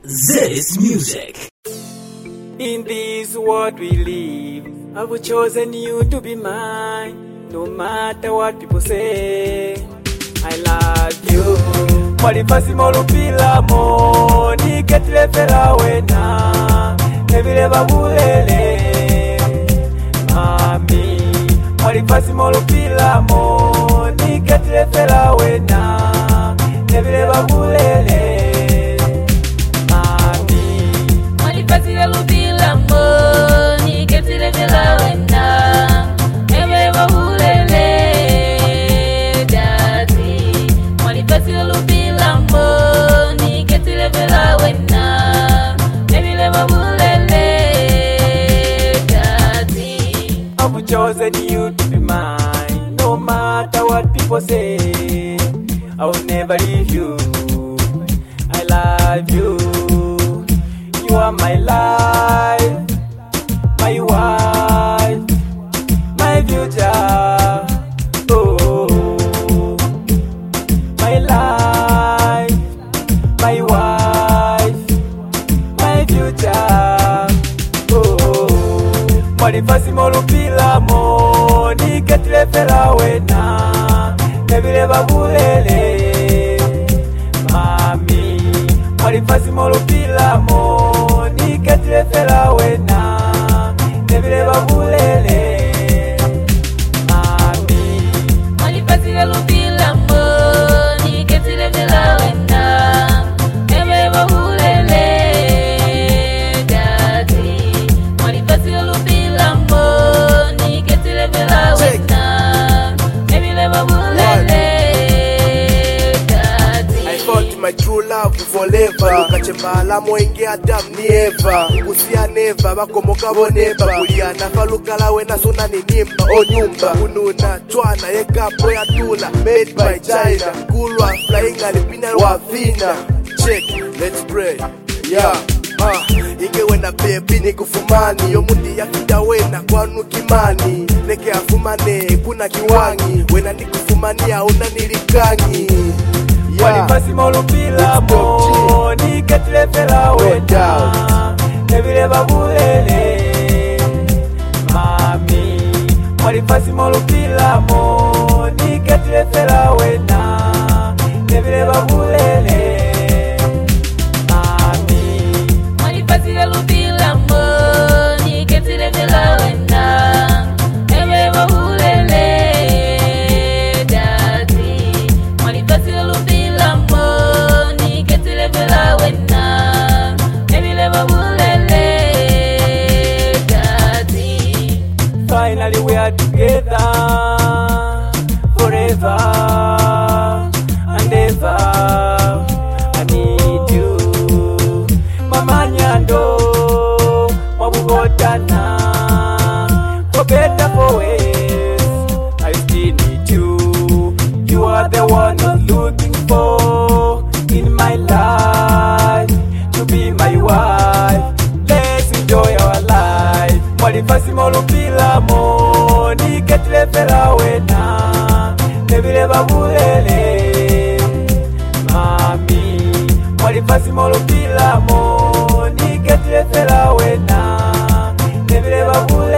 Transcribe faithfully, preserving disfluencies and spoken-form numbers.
This music. In this world we live, I've chosen you to be mine. No matter what people say, I love you. Mwalifasi molupila mo, niketile fela wena, nebile babulele, mami. Mwalifasi molupila mo, niketile fela wena, nebile babulele. I've chosen you to be mine. No matter what people say, I will never leave you. I love you. You are my life, my wife, my future. Oh, my life, my wife, my future. Oh, mwalifasi molupila mo, niketile fela wena, nebile babulele, mami. Mwalifasi molupila mo, niketile fela wena, nebile babulele, mami. Mwalifasi molupila mo, niketile fela wena, nebile babulele, daddy. Mwalifasi molupila mo, niketile fela wena, nebile babulele, daddy. I fought my true love forever. Ukachembala moingi Adam ni Eva. Usia neva bakomoka boneba. Kuliana falukala wena suna ni nimba o nyumba. Ununa chwana yekapo ya tula. Made by China. Kulwa flying alipina wa vina. Check, let's pray. Yeah. Ah, inge wena baby ni kufumani. Yomundi ya kita wena kwa nukimani. Neke afumane kuna kiwangi. Wena ni kufumani ya una nilikangi. Mwalifasi molupila mo, niketile fela wena, nebile babulele, mami. Mwalifasi molupila mo, niketile fela wena, nebile babulele, mami. Mwalifasi molupila mo, niketile fela wena, nebile babulele, daddy. Mwalifasi molupila mo, niketile fela wena, nebile babulele, daddy. Finally we are together, forever and ever. I need you, Mama Nyando, Mabugotana. For better, for worse, I still need you. You are the one I'm looking for in my life, to be my wife. Let's enjoy our life. Mwalifasi molupila mo, niketile fela wena, nebile babulele, mami. Mwalifasi molupila mo, niketile fela wena, nebile babulele.